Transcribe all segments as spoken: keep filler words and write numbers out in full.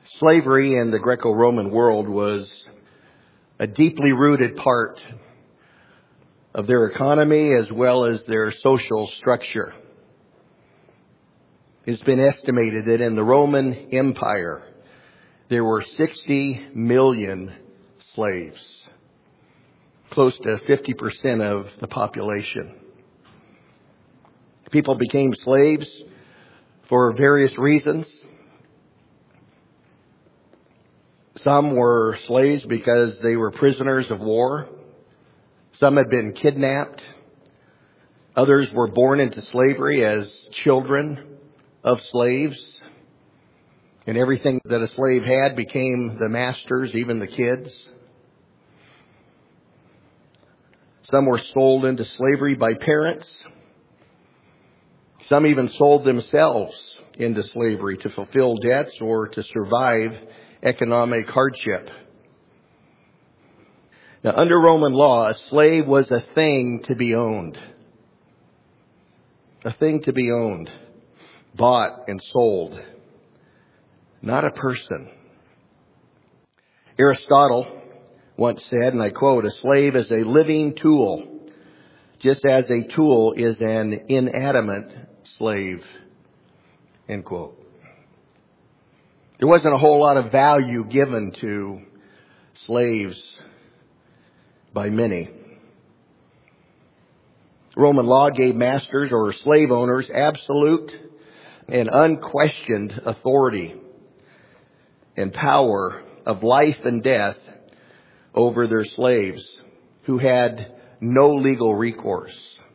Slavery in the Greco-Roman world was a deeply rooted part of their economy as well as their social structure. It's been estimated that in the Roman Empire, there were sixty million slaves, close to fifty percent of the population. People became slaves for various reasons. Some were slaves because they were prisoners of war. Some had been kidnapped. Others were born into slavery as children of slaves. And everything that a slave had became the master's, even the kids. Some were sold into slavery by parents. Some even sold themselves into slavery to fulfill debts or to survive economic hardship. Now, under Roman law, a slave was a thing to be owned. A thing to be owned, bought and sold, not a person. Aristotle once said, and I quote, "A slave is a living tool, just as a tool is an inanimate slave," end quote. There wasn't a whole lot of value given to slaves by many. Roman law gave masters or slave owners absolute and unquestioned authority and power of life and death over their slaves who had no legal recourse.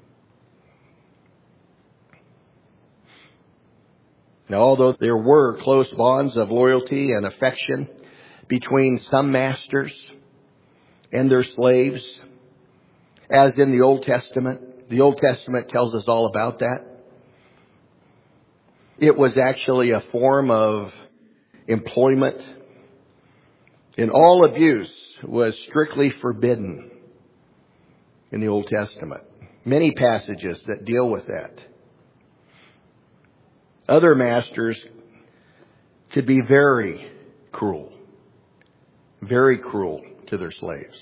Now, although there were close bonds of loyalty and affection between some masters and their slaves, as in the Old Testament, the Old Testament tells us all about that. It was actually a form of employment, and all abuse was strictly forbidden in the Old Testament. Many passages that deal with that. Other masters could be very cruel, very cruel to their slaves.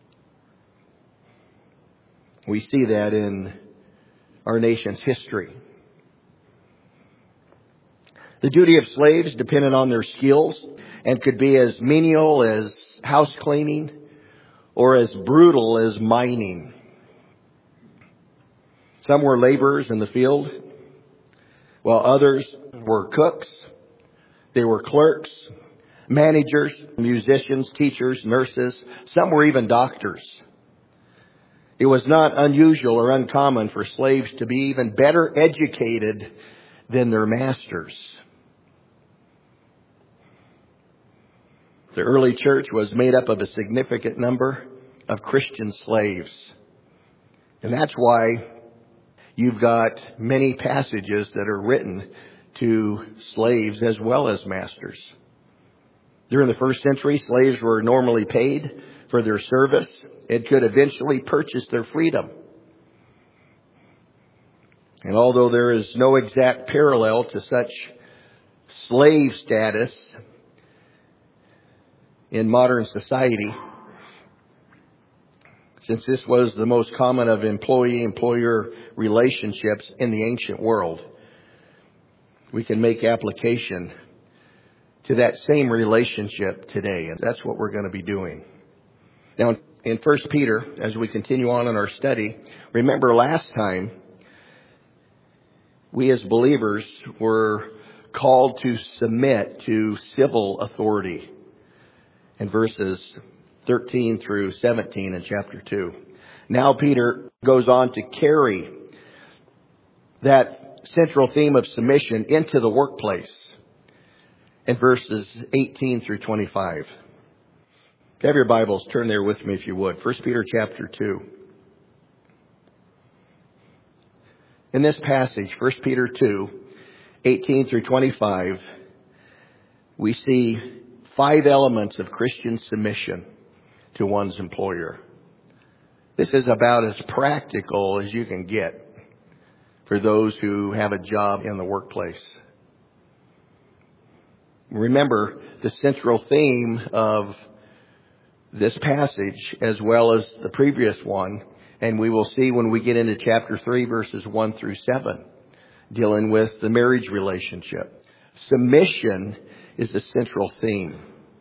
We see that in our nation's history. The duty of slaves depended on their skills and could be as menial as house cleaning or as brutal as mining. Some were laborers in the field, while others were cooks. They were clerks, managers, musicians, teachers, nurses. Some were even doctors. It was not unusual or uncommon for slaves to be even better educated than their masters. The early church was made up of a significant number of Christian slaves. And that's why you've got many passages that are written to slaves as well as masters. During the first century, slaves were normally paid for their service and could eventually purchase their freedom. And although there is no exact parallel to such slave status in modern society, since this was the most common of employee-employer relationships in the ancient world, we can make application to that same relationship today. And that's what we're going to be doing. Now, in First Peter, as we continue on in our study, remember last time we as believers were called to submit to civil authority in verses thirteen through seventeen in chapter two. Now Peter goes on to carry that central theme of submission into the workplace in verses eighteen through twenty-five. If you have your Bibles, turn there with me if you would. First Peter chapter two. In this passage, First Peter two, eighteen through twenty-five, we see five elements of Christian submission to one's employer. This is about as practical as you can get for those who have a job in the workplace. Remember the central theme of this passage as well as the previous one, and we will see when we get into chapter three, verses one through seven, dealing with the marriage relationship. Submission is the central theme.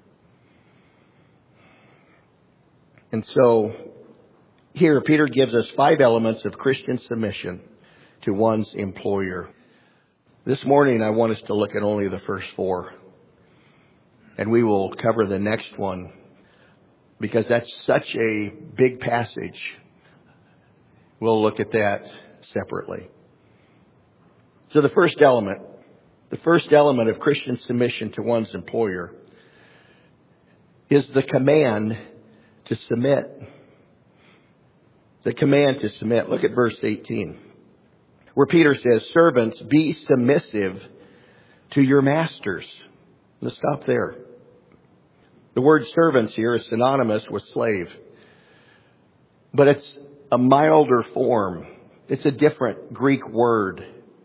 And so here Peter gives us five elements of Christian submission to one's employer. This morning I want us to look at only the first four. And we will cover the next one because that's such a big passage. We'll look at that separately. So the first element, the first element of Christian submission to one's employer is the command to submit. The command to submit. Look at verse eighteen, where Peter says, "Servants, be submissive to your masters." Let's stop there. The word servants here is synonymous with slave, but it's a milder form. It's a different Greek word.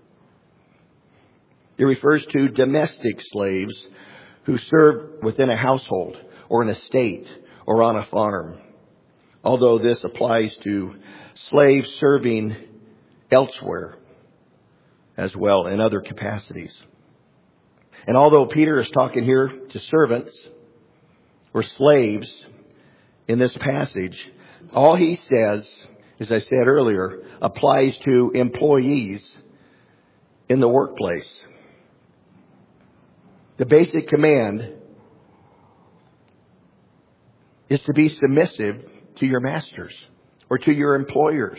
It refers to domestic slaves who serve within a household or an estate or on a farm, although this applies to slaves serving elsewhere as well in other capacities. And although Peter is talking here to servants or slaves in this passage, all he says, as I said earlier, applies to employees in the workplace. The basic command is to be submissive to your masters or to your employers.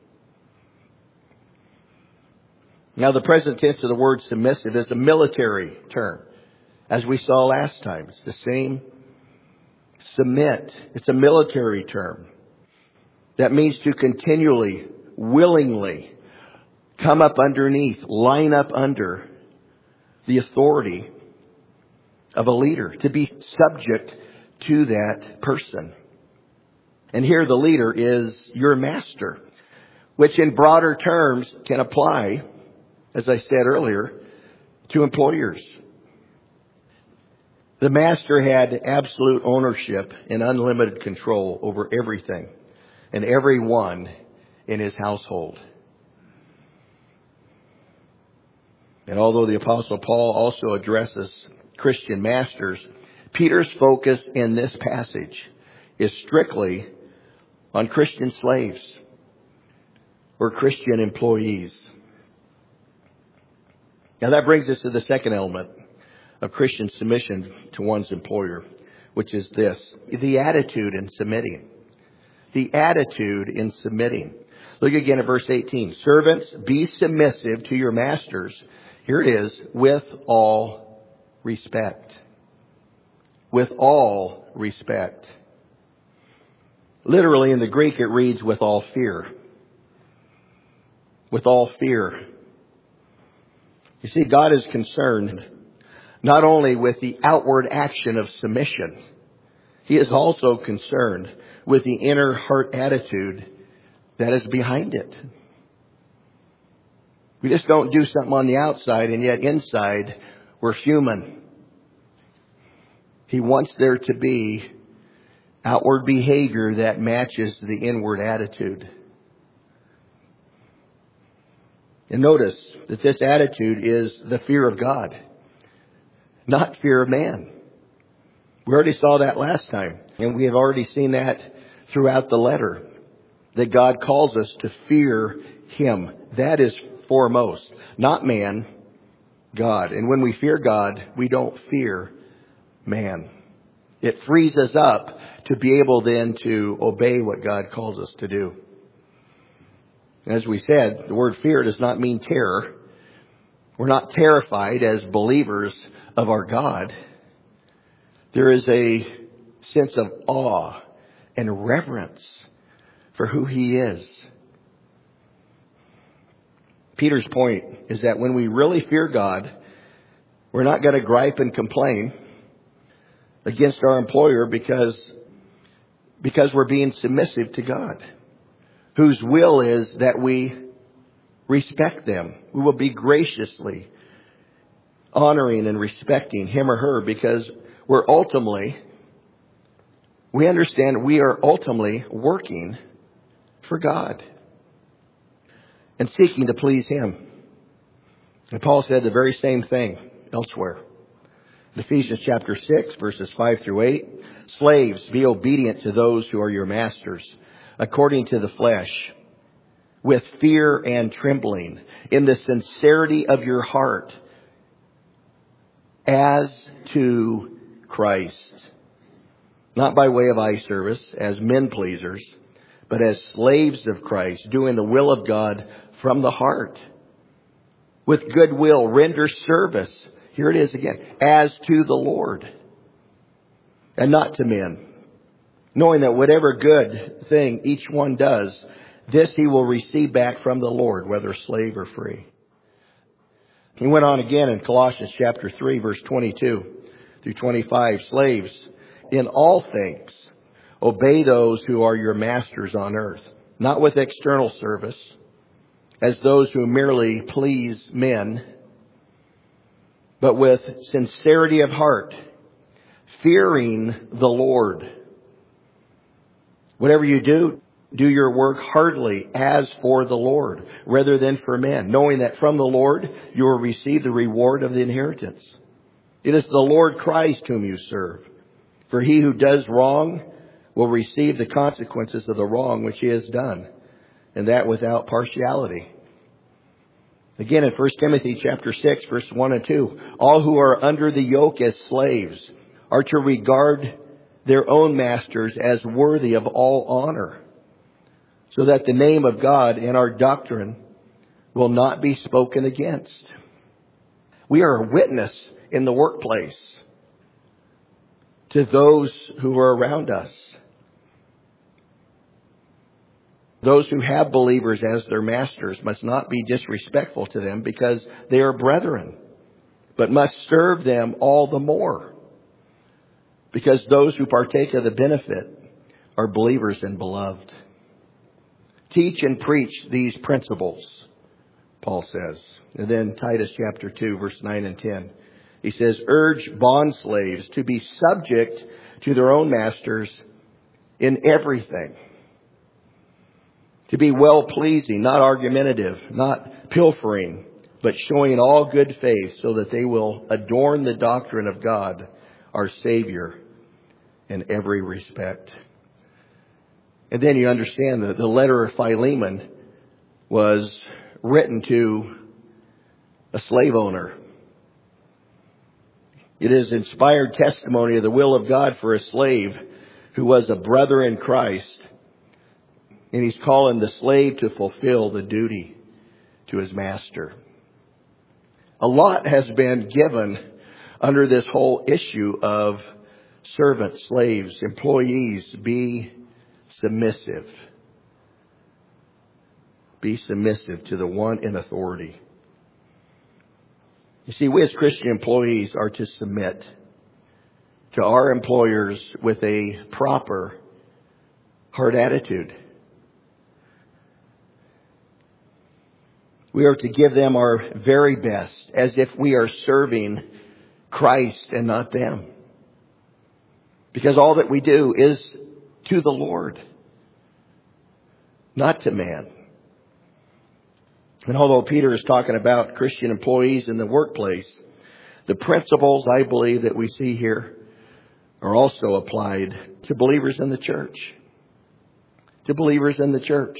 Now, the present tense of the word submissive is a military term, as we saw last time. It's the same. Submit. It's a military term. That means to continually, willingly come up underneath, line up under the authority of a leader, to be subject to that person. And here the leader is your master, which in broader terms can apply, as I said earlier, to employers. The master had absolute ownership and unlimited control over everything and everyone in his household. And although the Apostle Paul also addresses Christian masters, Peter's focus in this passage is strictly on Christian slaves or Christian employees. Now that brings us to the second element of Christian submission to one's employer, which is this: the attitude in submitting. The attitude in submitting. Look again at verse eighteen. "Servants, be submissive to your masters." Here it is, with all respect. With all respect. Literally in the Greek it reads with all fear. With all fear. You see, God is concerned not only with the outward action of submission, He is also concerned with the inner heart attitude that is behind it. We just don't do something on the outside and yet inside we're human. He wants there to be outward behavior that matches the inward attitude. And notice that this attitude is the fear of God, not fear of man. We already saw that last time, and we have already seen that throughout the letter, that God calls us to fear Him. That is foremost, not man, God. And when we fear God, we don't fear man. It frees us up to be able then to obey what God calls us to do. As we said, the word fear does not mean terror. We're not terrified as believers of our God. There is a sense of awe and reverence for who He is. Peter's point is that when we really fear God, we're not going to gripe and complain against our employer because, because we're being submissive to God, whose will is that we respect them. We will be graciously honoring and respecting him or her, because we're ultimately, we understand we are ultimately working for God and seeking to please him. And Paul said the very same thing elsewhere. In Ephesians chapter six, verses five through eight, slaves, be obedient to those who are your masters, according to the flesh, with fear and trembling, in the sincerity of your heart, as to Christ, not by way of eye service, as men pleasers, but as slaves of Christ, doing the will of God from the heart. With good will, render service, here it is again, as to the Lord, and not to men, knowing that whatever good thing each one does, this he will receive back from the Lord, whether slave or free. He went on again in Colossians chapter three, verse twenty-two through twenty-five. Slaves, in all things, obey those who are your masters on earth, not with external service, as those who merely please men, but with sincerity of heart, fearing the Lord. Whatever you do, do your work heartily as for the Lord, rather than for men, knowing that from the Lord you will receive the reward of the inheritance. It is the Lord Christ whom you serve. For he who does wrong will receive the consequences of the wrong which he has done, and that without partiality. Again, in First Timothy chapter six, verse one and two, all who are under the yoke as slaves are to regard their own masters as worthy of all honor, so that the name of God and our doctrine will not be spoken against. We are a witness in the workplace to those who are around us. Those who have believers as their masters must not be disrespectful to them because they are brethren, but must serve them all the more, because those who partake of the benefit are believers and beloved. Teach and preach these principles, Paul says. And then Titus chapter two, verse nine and ten. He says, urge bondslaves to be subject to their own masters in everything. To be well-pleasing, not argumentative, not pilfering, but showing all good faith, so that they will adorn the doctrine of God, our Savior, in every respect. And then you understand that the letter of Philemon was written to a slave owner. It is inspired testimony of the will of God for a slave who was a brother in Christ. And he's calling the slave to fulfill the duty to his master. A lot has been given under this whole issue of servants, slaves, employees. Be submissive. Be submissive to the one in authority. You see, we as Christian employees are to submit to our employers with a proper heart attitude. We are to give them our very best, as if we are serving Christ and not them. Because all that we do is to the Lord, not to man. And although Peter is talking about Christian employees in the workplace, the principles I believe that we see here are also applied to believers in the church. To believers in the church.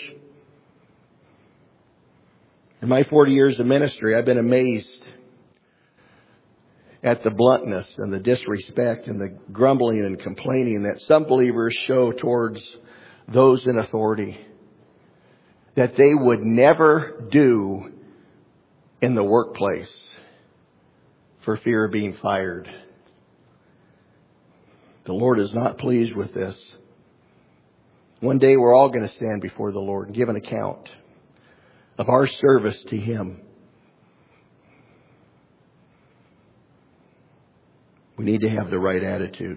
In my forty years of ministry, I've been amazed at the bluntness and the disrespect and the grumbling and complaining that some believers show towards those in authority that they would never do in the workplace for fear of being fired. The Lord is not pleased with this. One day we're all going to stand before the Lord and give an account of our service to Him. We need to have the right attitude.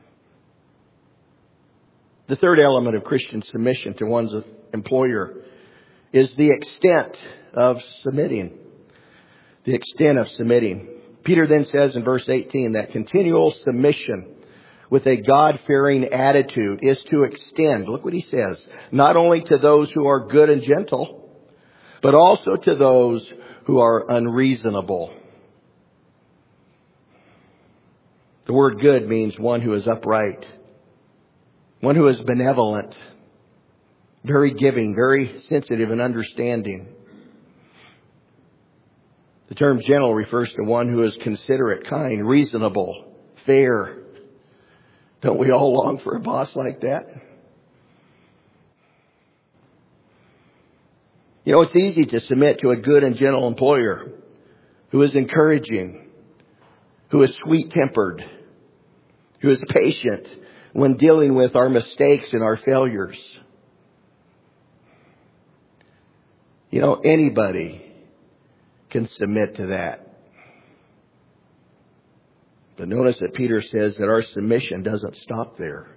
The third element of Christian submission to one's employer is the extent of submitting. The extent of submitting. Peter then says in verse eighteen that continual submission with a God-fearing attitude is to extend, look what he says, not only to those who are good and gentle, but also to those who are unreasonable. The word good means one who is upright, one who is benevolent, very giving, very sensitive and understanding. The term gentle refers to one who is considerate, kind, reasonable, fair. Don't we all long for a boss like that? You know, it's easy to submit to a good and gentle employer who is encouraging, who is sweet-tempered, who is patient when dealing with our mistakes and our failures. You know, anybody can submit to that. But notice that Peter says that our submission doesn't stop there.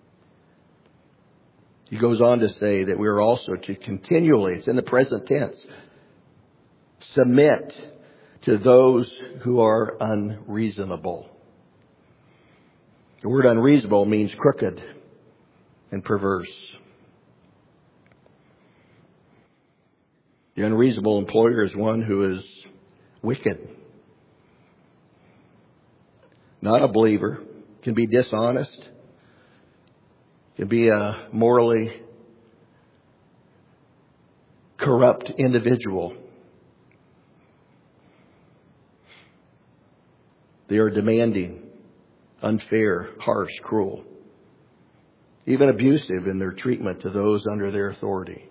He goes on to say that we are also to continually, it's in the present tense, submit to those who are unreasonable. The word unreasonable means crooked and perverse. The unreasonable employer is one who is wicked, not a believer, can be dishonest, can be a morally corrupt individual. They are demanding, unfair, harsh, cruel, even abusive in their treatment to those under their authority.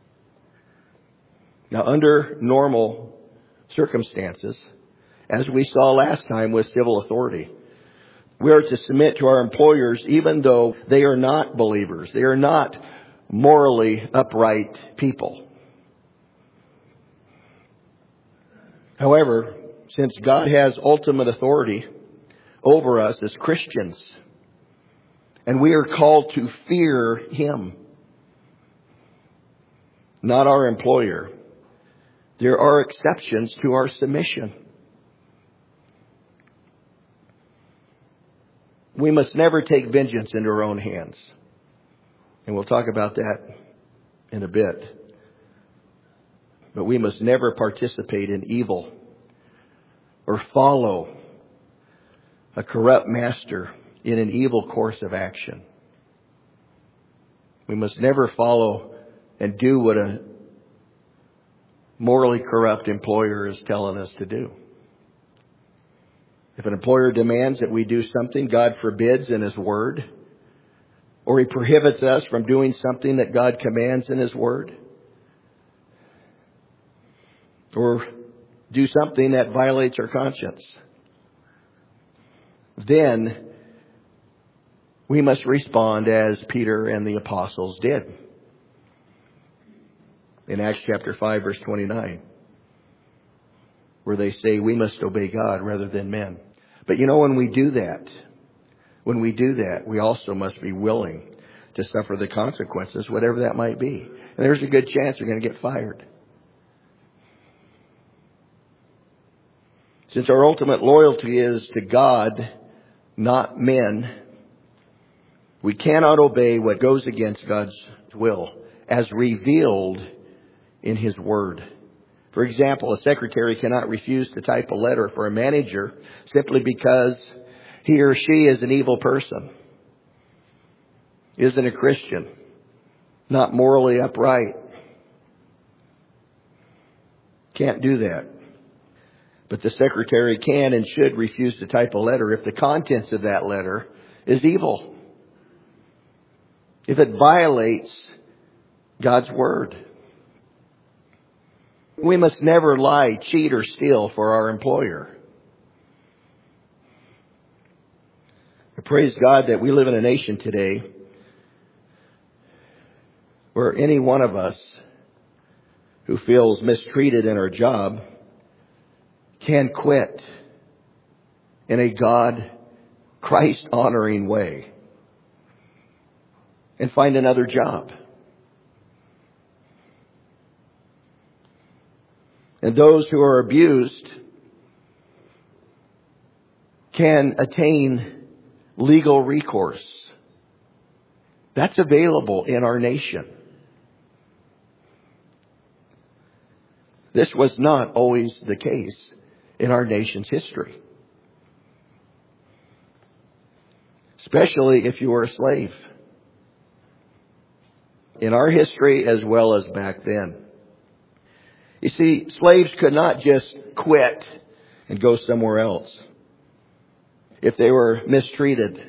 Now, under normal circumstances, as we saw last time with civil authority, we are to submit to our employers even though they are not believers. They are not morally upright people. However, since God has ultimate authority over us as Christians, and we are called to fear Him, not our employer, there are exceptions to our submission. We must never take vengeance into our own hands. And we'll talk about that in a bit. But we must never participate in evil or follow a corrupt master in an evil course of action. We must never follow and do what a morally corrupt employer is telling us to do. If an employer demands that we do something God forbids in His Word, or he prohibits us from doing something that God commands in His Word, or do something that violates our conscience, then we must respond as Peter and the apostles did. In Acts chapter five, verse twenty-nine, where they say we must obey God rather than men. But you know, when we do that, when we do that, we also must be willing to suffer the consequences, whatever that might be. And there's a good chance you're going to get fired. Since our ultimate loyalty is to God, not men, we cannot obey what goes against God's will as revealed in His Word. For example, a secretary cannot refuse to type a letter for a manager simply because he or she is an evil person, isn't a Christian, not morally upright. Can't do that. But the secretary can and should refuse to type a letter if the contents of that letter is evil, if it violates God's Word. We must never lie, cheat, or steal for our employer. I praise God that we live in a nation today where any one of us who feels mistreated in our job can quit in a God, Christ-honoring way and find another job. And those who are abused can attain legal recourse. That's available in our nation. This was not always the case in our nation's history. Especially if you were a slave. In our history as well as back then. You see, slaves could not just quit and go somewhere else if they were mistreated.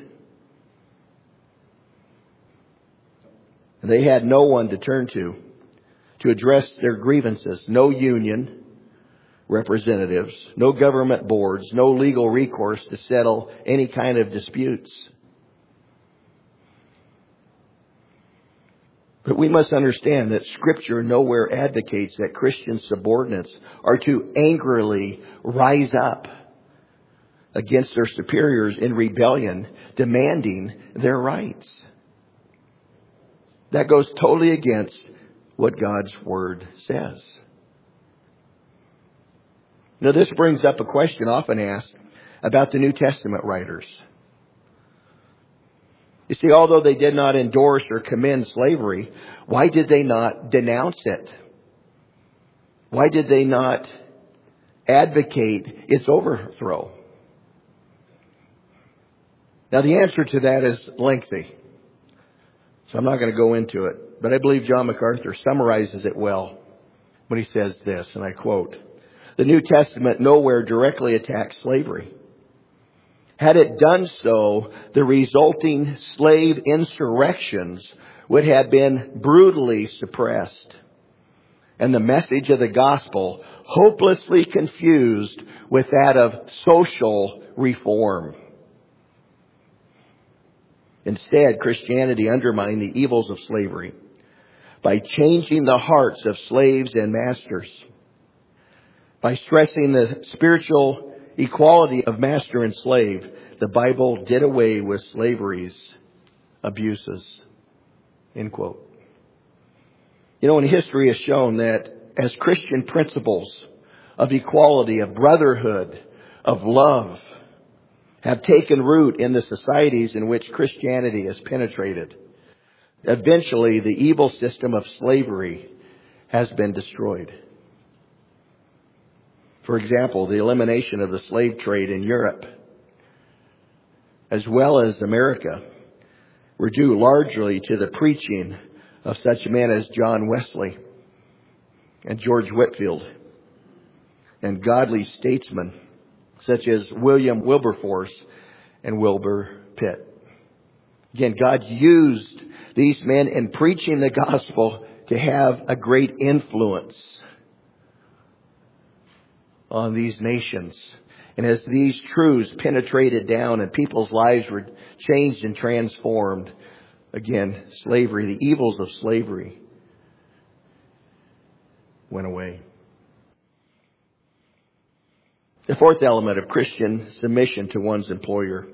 They had no one to turn to to address their grievances. No union representatives, no government boards, no legal recourse to settle any kind of disputes. But we must understand that Scripture nowhere advocates that Christian subordinates are to angrily rise up against their superiors in rebellion, demanding their rights. That goes totally against what God's Word says. Now, this brings up a question often asked about the New Testament writers. You see, although they did not endorse or commend slavery, why did they not denounce it? Why did they not advocate its overthrow? Now, the answer to that is lengthy, so I'm not going to go into it. But I believe John MacArthur summarizes it well when he says this, and I quote, "The New Testament nowhere directly attacks slavery. Had it done so, the resulting slave insurrections would have been brutally suppressed, and the message of the gospel hopelessly confused with that of social reform. Instead, Christianity undermined the evils of slavery by changing the hearts of slaves and masters, by stressing the spiritual equality of master and slave. The Bible did away with slavery's abuses." End quote. You know, and history has shown that as Christian principles of equality, of brotherhood, of love have taken root in the societies in which Christianity has penetrated, eventually the evil system of slavery has been destroyed. For example, the elimination of the slave trade in Europe, as well as America, were due largely to the preaching of such men as John Wesley and George Whitefield, and godly statesmen such as William Wilberforce and Wilbur Pitt. Again, God used these men in preaching the gospel to have a great influence on these nations. And as these truths penetrated down and people's lives were changed and transformed, again, slavery, the evils of slavery went away. The fourth element of Christian submission to one's employer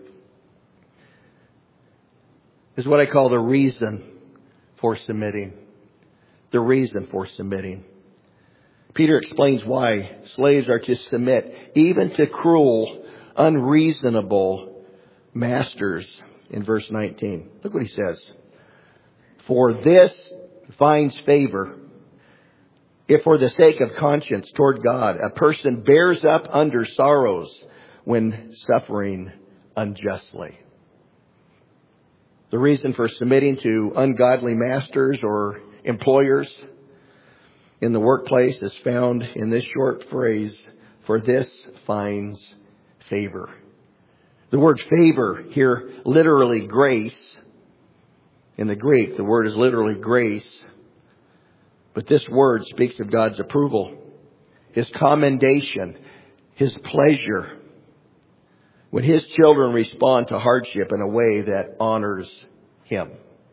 is what I call the reason for submitting. The reason for submitting. Peter explains why slaves are to submit even to cruel, unreasonable masters in verse nineteen. Look what he says. "For this finds favor, if for the sake of conscience toward God, a person bears up under sorrows when suffering unjustly." The reason for submitting to ungodly masters or employers in the workplace is found in this short phrase, "For this finds favor." The word favor here, literally grace. In the Greek, the word is literally grace. But this word speaks of God's approval, His commendation, His pleasure, when His children respond to hardship in a way that honors Him.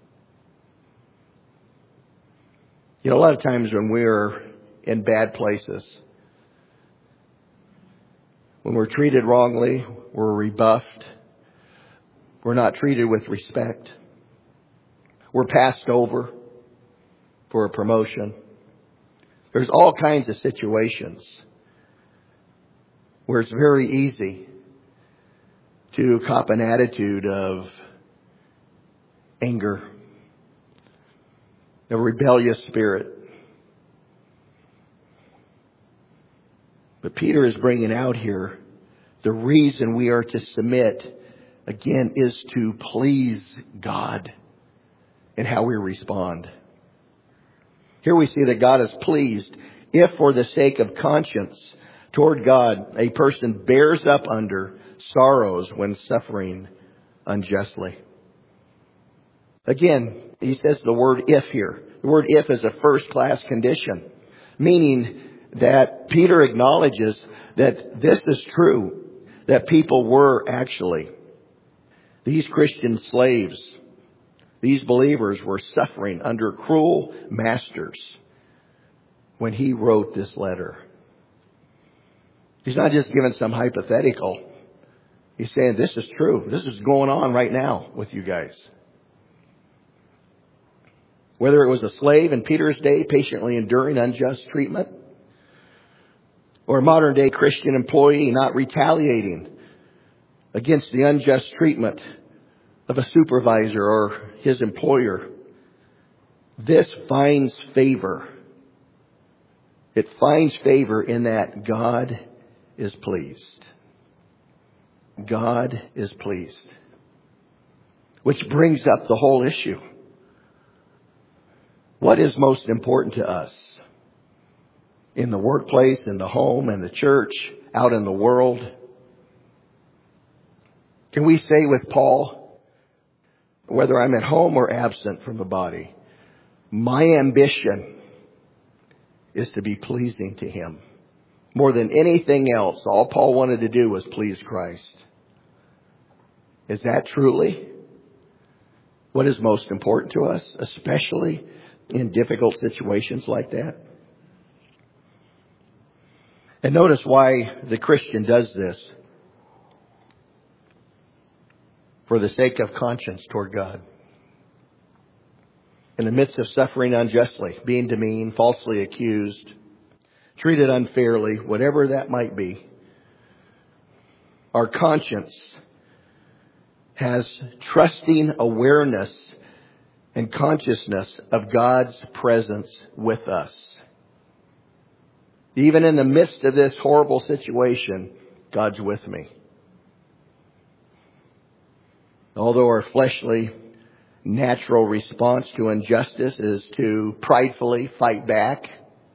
You know, a lot of times when we're in bad places, when we're treated wrongly, we're rebuffed, we're not treated with respect, we're passed over for a promotion. There's all kinds of situations where it's very easy to cop an attitude of anger, a rebellious spirit. But Peter is bringing out here the reason we are to submit, again, is to please God in how we respond. Here we see that God is pleased if for the sake of conscience toward God, a person bears up under sorrows when suffering unjustly. Again, he says the word if here. The word if is a first-class condition, meaning that Peter acknowledges that this is true, that people were actually, these Christian slaves, these believers were suffering under cruel masters when he wrote this letter. He's not just giving some hypothetical. He's saying this is true. This is going on right now with you guys. Whether it was a slave in Peter's day patiently enduring unjust treatment, or a modern day Christian employee not retaliating against the unjust treatment of a supervisor or his employer, this finds favor. It finds favor in that God is pleased. God is pleased. Which brings up the whole issue. What is most important to us? In the workplace, in the home, in the church, out in the world? Can we say with Paul, whether I'm at home or absent from the body, my ambition is to be pleasing to Him. More than anything else, all Paul wanted to do was please Christ. Is that truly what is most important to us, especially in difficult situations like that? And notice why the Christian does this. For the sake of conscience toward God. In the midst of suffering unjustly, being demeaned, falsely accused, treated unfairly, whatever that might be, our conscience has trusting awareness and consciousness of God's presence with us. Even in the midst of this horrible situation, God's with me. Although our fleshly, natural response to injustice is to pridefully fight back,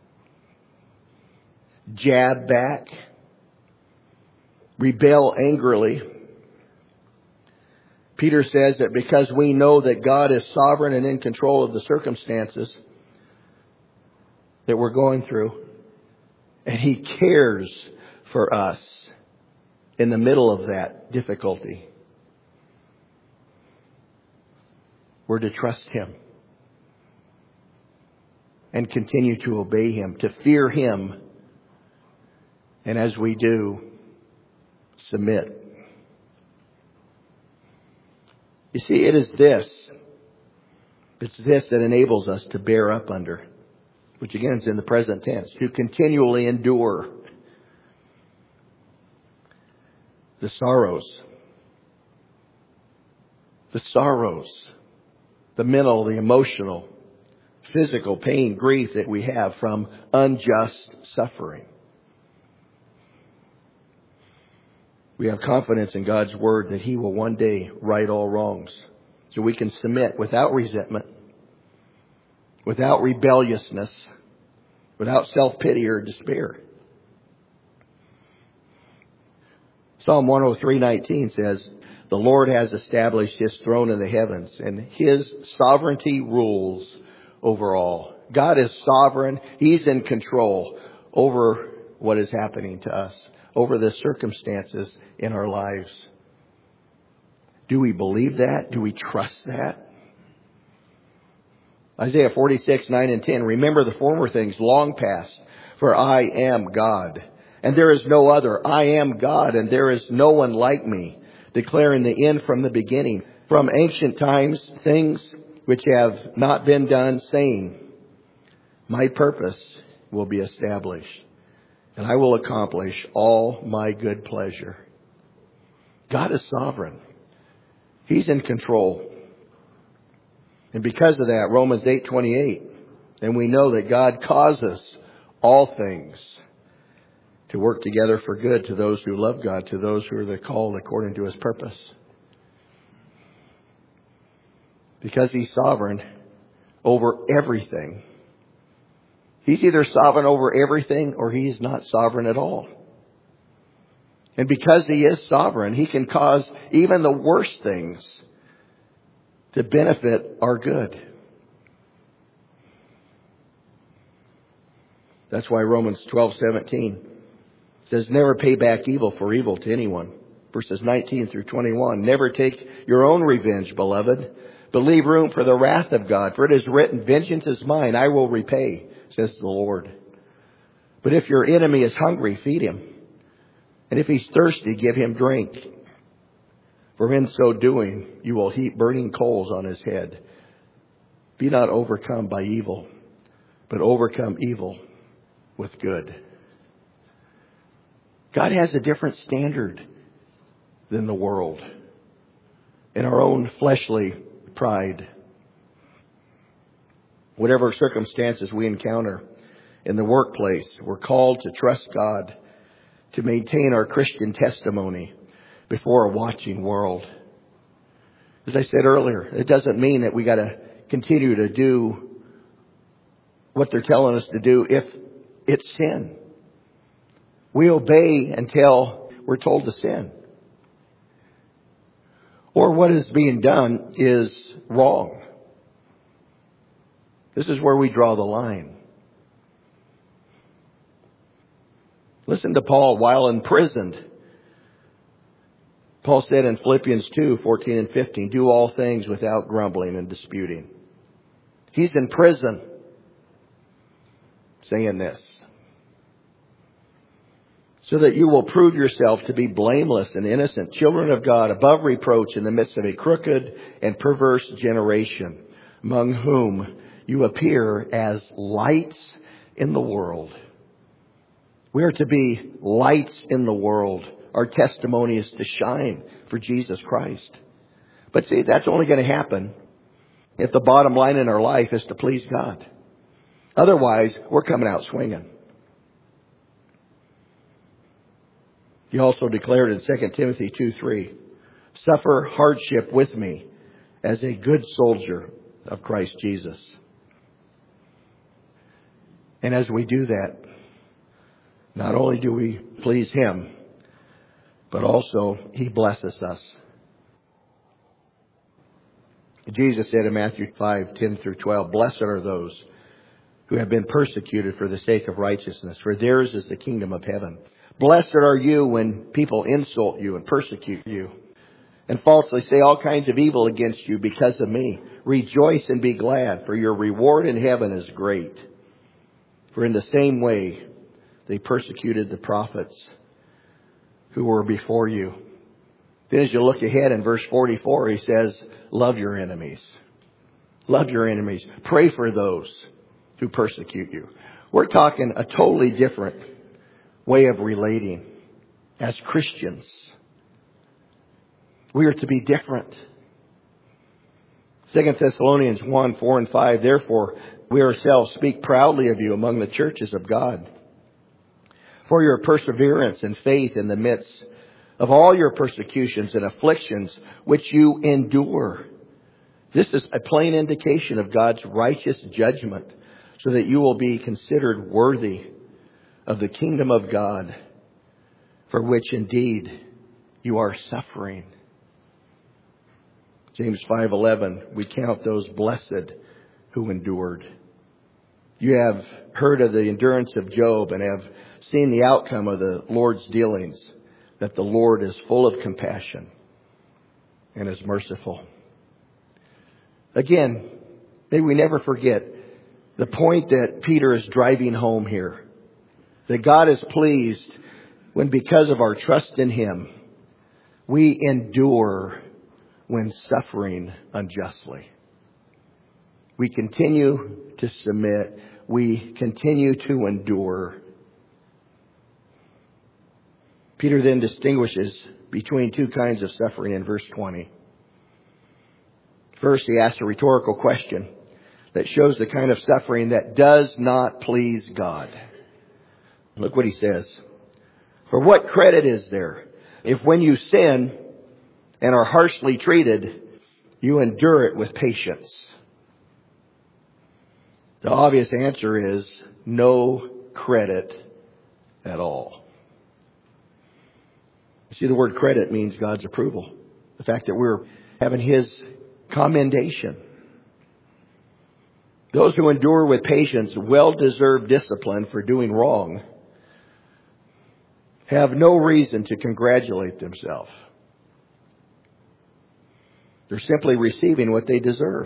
jab back, rebel angrily, Peter says that because we know that God is sovereign and in control of the circumstances that we're going through, and He cares for us in the middle of that difficulty, we're to trust Him and continue to obey Him, to fear Him, and as we do, submit. You see, it is this, it's this that enables us to bear up under, which again is in the present tense, to continually endure the sorrows, the sorrows, the mental, the emotional, physical pain, grief that we have from unjust suffering. We have confidence in God's Word that He will one day right all wrongs. So we can submit without resentment, without rebelliousness, without self-pity or despair. Psalm one oh three nineteen says, "The Lord has established His throne in the heavens, and His sovereignty rules over all." God is sovereign. He's in control over what is happening to us, over the circumstances in our lives. Do we believe that? Do we trust that? Isaiah forty-six, nine and ten, "Remember the former things long past, for I am God, and there is no other. I am God, and there is no one like me, declaring the end from the beginning, from ancient times, things which have not been done, saying, my purpose will be established, and I will accomplish all my good pleasure." God is sovereign. He's in control. And because of that, Romans eight twenty-eight, and we know that God causes all things to work together for good to those who love God, to those who are the called according to His purpose. Because He's sovereign over everything. He's either sovereign over everything or He's not sovereign at all. And because He is sovereign, He can cause even the worst things to benefit our good. That's why Romans twelve seventeen says, never pay back evil for evil to anyone. Verses nineteen through twenty-one. Never take your own revenge, beloved, but leave room for the wrath of God. For it is written, vengeance is mine, I will repay, says the Lord. But if your enemy is hungry, feed him. And if he's thirsty, give him drink. For in so doing, you will heap burning coals on his head. Be not overcome by evil, but overcome evil with good. God has a different standard than the world in our own fleshly pride. Whatever circumstances we encounter in the workplace, we're called to trust God to maintain our Christian testimony before a watching world. As I said earlier, it doesn't mean that we got to continue to do what they're telling us to do if it's sin. We obey until we're told to sin. Or what is being done is wrong. This is where we draw the line. Listen to Paul while imprisoned. Paul said in Philippians two fourteen and fifteen, do all things without grumbling and disputing. He's in prison saying this. So that you will prove yourself to be blameless and innocent, children of God, above reproach in the midst of a crooked and perverse generation, among whom you appear as lights in the world. We are to be lights in the world. Our testimony is to shine for Jesus Christ. But see, that's only going to happen if the bottom line in our life is to please God. Otherwise, we're coming out swinging. He also declared in Second Timothy two three, suffer hardship with me as a good soldier of Christ Jesus. And as we do that, not only do we please Him, but also He blesses us. Jesus said in Matthew five ten through twelve, blessed are those who have been persecuted for the sake of righteousness, for theirs is the kingdom of heaven. Blessed are you when people insult you and persecute you and falsely say all kinds of evil against you because of me. Rejoice and be glad, for your reward in heaven is great. For in the same way they persecuted the prophets who were before you. Then as you look ahead in verse forty-four, he says, love your enemies. Love your enemies. Pray for those who persecute you. We're talking a totally different way of relating as Christians. We are to be different. Second Thessalonians one, four and five, therefore we ourselves speak proudly of you among the churches of God, for your perseverance and faith in the midst of all your persecutions and afflictions which you endure. This is a plain indication of God's righteous judgment, so that you will be considered worthy of the kingdom of God, for which indeed you are suffering. James five eleven, we count those blessed who endured. You have heard of the endurance of Job and have seen the outcome of the Lord's dealings, that the Lord is full of compassion and is merciful. Again, may we never forget the point that Peter is driving home here. That God is pleased when, because of our trust in Him, we endure when suffering unjustly. We continue to submit. We continue to endure. Peter then distinguishes between two kinds of suffering in verse twenty. First, he asks a rhetorical question that shows the kind of suffering that does not please God. Look what he says. For what credit is there if when you sin and are harshly treated, you endure it with patience? The obvious answer is no credit at all. You see, the word credit means God's approval. The fact that we're having His commendation. Those who endure with patience well-deserved discipline for doing wrong have no reason to congratulate themselves. They're simply receiving what they deserve.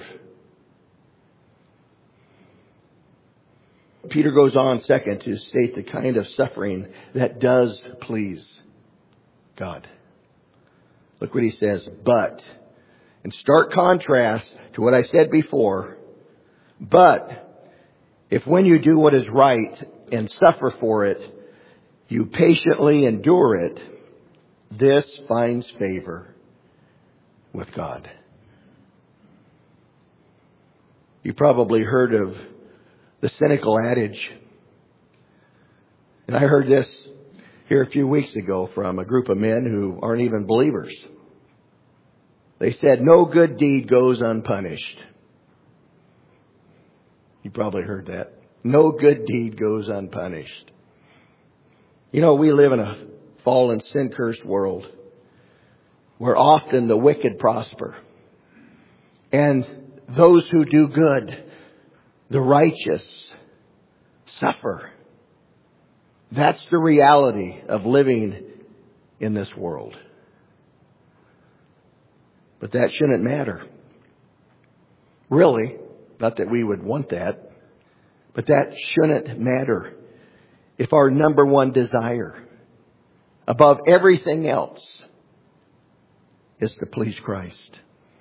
Peter goes on second to state the kind of suffering that does please God. Look what he says. But, in stark contrast to what I said before, but if when you do what is right and suffer for it, you patiently endure it, this finds favor with God. You probably heard of the cynical adage. And I heard this here a few weeks ago from a group of men who aren't even believers. They said, no good deed goes unpunished. You probably heard that. No good deed goes unpunished. You know, we live in a fallen, sin-cursed world where often the wicked prosper. And those who do good, the righteous, suffer. That's the reality of living in this world. But that shouldn't matter. Really, not that we would want that, but that shouldn't matter if our number one desire above everything else is to please Christ.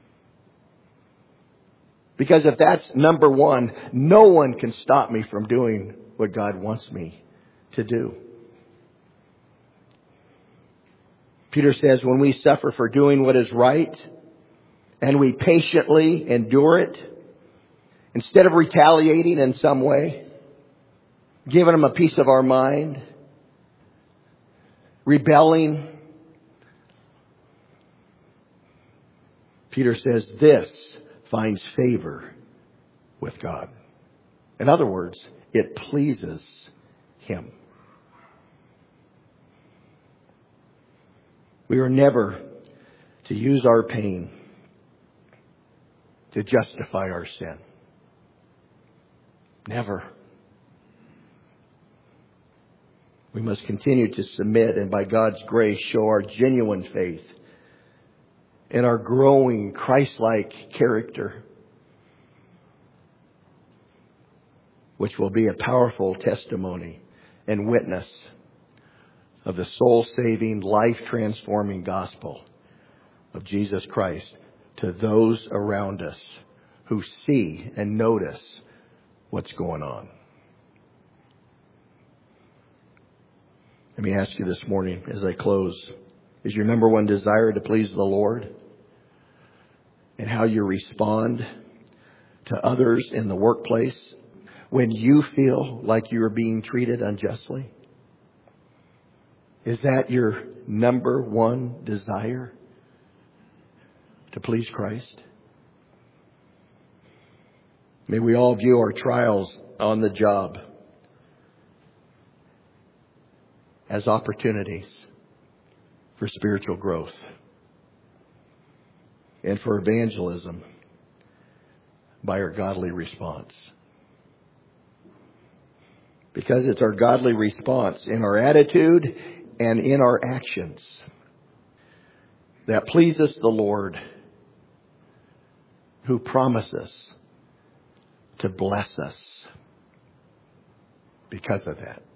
Because if that's number one, no one can stop me from doing what God wants me to do. Peter says when we suffer for doing what is right and we patiently endure it, instead of retaliating in some way, giving them a piece of our mind, rebelling, Peter says this finds favor with God. In other words, it pleases Him. We are never to use our pain to justify our sin. Never. We must continue to submit and by God's grace show our genuine faith and our growing Christ-like character, which will be a powerful testimony and witness of the soul-saving, life-transforming gospel of Jesus Christ to those around us who see and notice what's going on. Let me ask you this morning as I close, is your number one desire to please the Lord? And how you respond to others in the workplace when you feel like you are being treated unjustly? Is that your number one desire? To please Christ? May we all view our trials on the job as opportunities for spiritual growth and for evangelism by our godly response. Because it's our godly response in our attitude and in our actions that pleases the Lord, who promises to bless us because of that.